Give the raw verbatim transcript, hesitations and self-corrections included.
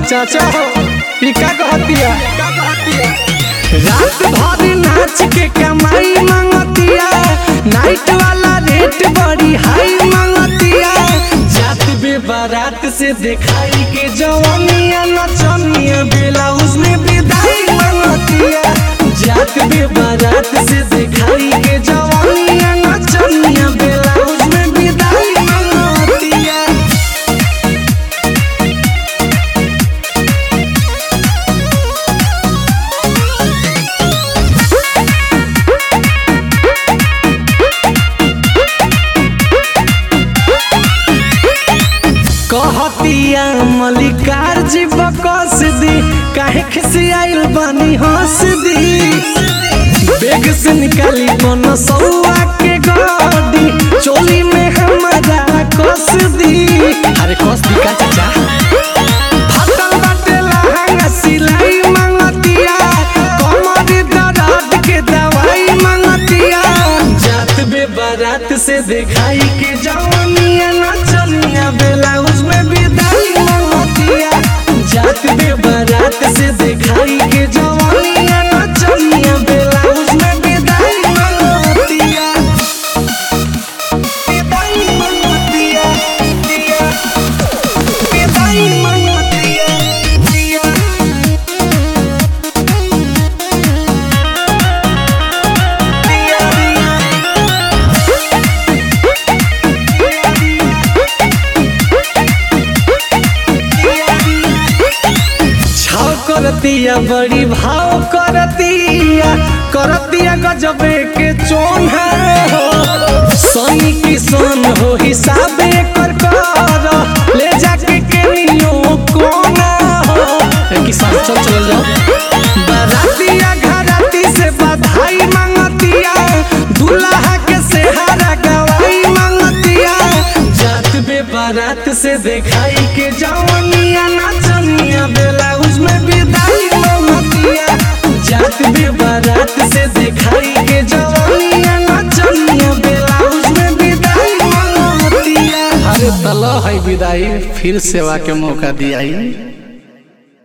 चाचा हो पिका कहतिया रात भर नाच के कमाई मांगतिया, नाइट वाला रेट बड़ी हाई मांगतिया। जात बे बारात से दिखाई के जवानिया नचनिया ब्लाउज में विदाई मांगतिया। जात बे बारात से दिखाई के जवानिया नचनिया ब्लाउज में विदाई मांगतिया। कहतिया मलिकार जी बकस दी, काहे खिसियाइल बानी हंस दी। बेग से निकाली बन सौआ के गाड़ी, चोली में हमारा कस दी। अरे कस दी का चाचा फटल बाटे लहंगा सिलाई मांगतिया, कमर दर्द के दवाई मांगतिया। जात बे बारात से दिखाई के जवानिया नचनिया ब्लाउज में विदाई मांगतिया। जात बे बारात से दिखाई के जवानिया नचनिया ब्लाउज में विदाई मांगतिया। विदाई मांगतिया दिया, विदाई मांगतिया दिया। करतिया बड़ी भाव करतिया, करतिया गजबे के चोन्हा हो। सनी किसान हो हिसाबे कर कर, ले जाके केनियो कोना हो। किसान चल चल जाओ। बारातिया घराती से बधाई मांगतिया, दूल्हा के सेहारा गवाई मांगतिया। जात बे बारात से दिखाई के जवानिया नचनिया ब्लाउज में विदाई मांगतिया। जात बे बारात से दिखाई के जवानिया नचनिया ब्लाउज में विदाई मांगतिया। अरे तला है विदाई, फिर सेवा के मौका दिया।